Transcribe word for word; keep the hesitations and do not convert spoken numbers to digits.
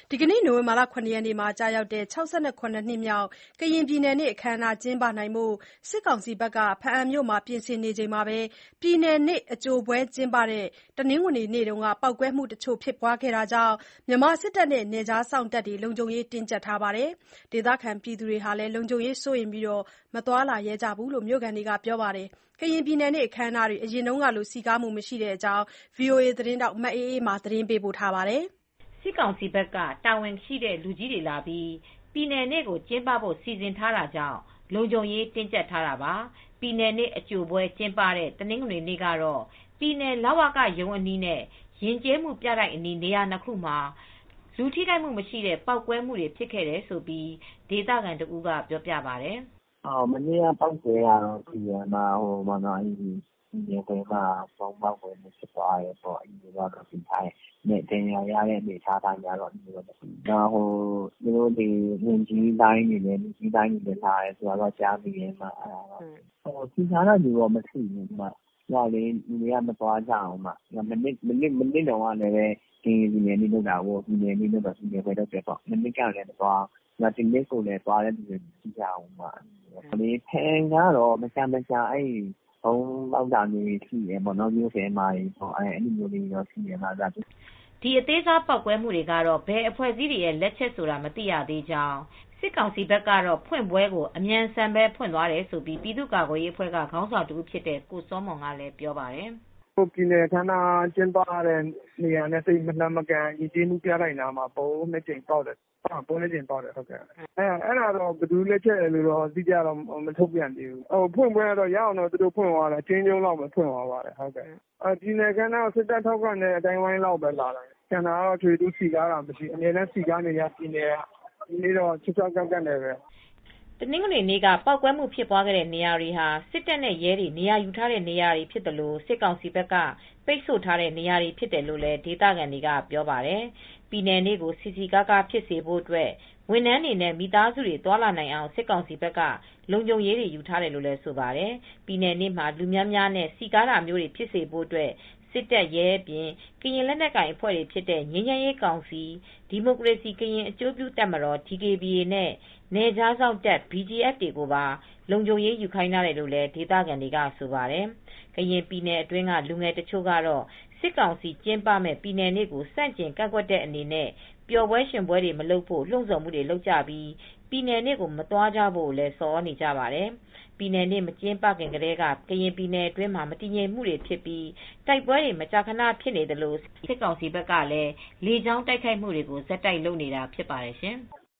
ဒီကနေ့နိုဝင်ဘာလ ၇ ရက်နေ့မှာကျရောက်တဲ့ ၆၇ နှစ်မြောက်ကရင်ပြည်နယ်နေ့အခမ်းအနားကျင်းပနိုင်ဖို့ စစ်ကောင်စီဘက်က ဘားအံမြို့မှာပြင်ဆင်နေချိန်မှာပဲ ပြည်နယ်နေ့အကြိုပွဲကျင်းပတဲ့ တနင်္ဂနွေနေ့က ပေါက်ကွဲမှုတချို့ဖြစ်ပွားခဲ့တာကြောင့် မြန်မာစစ်တပ်နဲ့ နယ်ခြားစောင့်တပ်တွေ လုံခြုံရေးတင်းကြပ်ထားပါတယ်။ ဒေသခံတွေလည်း လုံခြုံရေးစိုးရိမ်ပြီး မသွားလာရဲကြဘူးလို့ မြို့ခံတွေကပြောပါတယ်။ ကရင်ပြည်နယ်နေ့အခမ်းအနားတွေ အရင်ကလို စည်ကားမှုမရှိတဲ့အကြောင်း ဗွီအိုအေသတင်းထောက် မအေးအေးမာက သတင်းပေးပို့ထားပါတယ်။ စစ်ကောင်စီဘက်က တာဝန်ရှိတဲ့လူကြီးတွေလာပြီး ပြည်နယ်နေ့ကိုကျင်းပဖို့စီစဉ်ထားတာကြောင့် လုံခြုံရေးတင်းကြပ်ထားတာပါ။ ပြည်နယ်နေ့အကြိုပွဲကျင်းပတဲ့ တနင်္ဂနွေနေ့ကတော့ ပြည်နယ် လဝကရုံးအနီးနဲ့ ယဉ်ကျေးမှုပြတိုက်အနီး နေရာနှစ်ခုမှာ လူထိခိုက်မှုမရှိတဲ့ ပေါက်ကွဲမှုတွေဖြစ်ခဲ့တယ်လို့ ဒေသခံတဦးကပြောပြပါတယ်။ "မနေ့ကပေါက်ကွဲတာတော့ရှိတယ်။ ပြည်နယ်ထဲမှာ ဗုံးပေါက်ကွဲမှုဖြစ်သွားတယ်။ ဒဏ်ရာရတဲ့အနေအထားတော့မရှိဘူး။ သူတို့ ဝန်ကြီးပိုင်းတွေနဲ့ လူကြီးပိုင်းတွေလာတယ်ဆိုတာတော့ကြားမိတယ်။ စည်ကားတာမျိုးတော့မရှိဘူး။ လူတွေကမသွားကြဘူး။ မနှစ်တုန်းကလည်း ကရင်ပြည်နယ်နေ့လုပ်တာကို ပြည်နယ်ပွဲလုပ်တယ်။ မနှစ်ကလည်းမသွားဘူး။ ဒီနှစ်ကိုလည်းသွားတဲ့သူမရှိကြဘူး။ ဘားအံကတော့မကြာမကြာဗုံးပေါက်တာမျိုးတွေရှိတယ်။ မြို့ထဲမှာအဲဒီလိုမျိုးတော့ရှိတယ်။ " ဒီအသေးစားပေါက်ကွဲမှုတွေကတော့ ဘယ်အဖွဲ့အစည်းတွေရဲ့လက်ချက်ဆိုတာမသိရသေးကြောင်း စစ်ကောင်စီဘက်ကတော့ ဖွင့်ပွဲကိုအမြန်ဆန်ပဲဖွင့်သွားတယ်လို့ ပြည်သူ့ကာကွယ်ရေးအဖွဲ့ကခေါင်းဆောင်တဦးဖြစ်တဲ့ ကိုစောမွန်ကလည်းပြောပါတယ်။ "ပြည်နယ်အခမ်းအနားကျင်းပတဲ့နေရာနဲ့သိပ်မလှမ်းမကမ်း ယဉ်ကျေးမှုပြတိုက်နားမှာ ဗုံးနှစ်ကြိမ်ပေါက်တယ်။ အဲဒါကတော့ဘယ်သူ့လက်ချက်လဲတော့အတိအကျမထုတ်ပြန်သေးဘူး။ ဖွင့်ပွဲကတော့ရအောင်တော့ဖွင့်သွားတယ်။ အကျဉ်းချုံးလောက်ပဲဖွင့်သွားပါတယ်။ ပြည်နယ်အခမ်းအနားကိုစစ်တပ်ထောက်ခံတဲ့အသိုင်းအဝိုင်းလောက်ပဲလာတယ်။ ကျန်တာကတော့ထွေထွေထူးထူးစည်ကားတာမရှိဘူး။ အမြဲတမ်းစည်ကားနေကျပြည်နယ်က ဒီနေ့တော့ခြောက်ခြောက်ကပ်ကပ်နဲ့ပဲ။ " တနင်္ဂနွေနေ့က ပေါက်ကွဲမှုဖြစ်ခဲ့တဲ့နေရာတွေဟာ စစ်တပ်နဲ့ရဲတွေနေရာယူထားတဲ့နေရာတွေဖြစ်သလို စစ်ကောင်စီဘက်က ပိတ်ဆို့ထားတဲ့နေရာတွေဖြစ်တယ်လို့လည်း ဒေသခံတွေကပြောပါတယ်။ ပြည်နယ်နေ့ကို စည်စည်ကားကားဖြစ်စေဖို့အတွက် ဝန်ထမ်းတွေနဲ့ မိသားစုတွေသွားလာနိုင်အောင် စစ်ကောင်စီဘက်က လုံခြုံရေးတွေယူထားတယ်လို့လည်းဆိုပါတယ်။ ပြည်နယ်နေ့မှာ လူများများနဲ့ စည်ကားတာမျိုးတွေဖြစ်စေဖို့အတွက် စစ်တပ်ရဲအပြင် ကရင်လက်နက်ကိုင်အဖွဲ့တွေဖြစ်တဲ့ ငြိမ်းချမ်းရေးကောင်စီ ဒီမိုကရေစီကရင်အကျိုးပြုတပ်မတော် ဒီကေဘီအေနဲ့ နယ်ခြားစောင့်တပ် ဘီဂျီအက်ဖ် တွေကိုပါ လုံခြုံရေးယူခိုင်းထားတယ်လို့လည်း ဒေသခံတွေကဆိုပါတယ်။ ကရင်ပြည်နယ်အတွင်းက လူငယ်တချို့ကတော့ စစ်ကောင်စီကျင်းပမယ့် ပြည်နယ်နေ့ကို ဆန့်ကျင်ကန့်ကွက်တဲ့အနေနဲ့ ပျော်ပွဲရွှင်ပွဲတွေမလုပ်ဖို့ လှုံ့ဆော်ကြပြီး ပြည်နယ်နေ့ကိုမသွားကြဖို့လည်း ဆော်သြနေကြပါတယ်။ ပြည်နယ်နေ့မကျင်းပခင်ကတည်းက ကရင်ပြည်နယ်အတွင်းမှာ မတည်ငြိမ်မှုတွေဖြစ်ပြီး တိုက်ပွဲတွေမကြာခဏဖြစ်နေသလို စစ်ကောင်စီဘက်ကလည်း လေကြောင်းတိုက်ခိုက်မှုတွေကို ဆက်တိုက်လုပ်နေတာဖြစ်ပါတယ်ရှင်။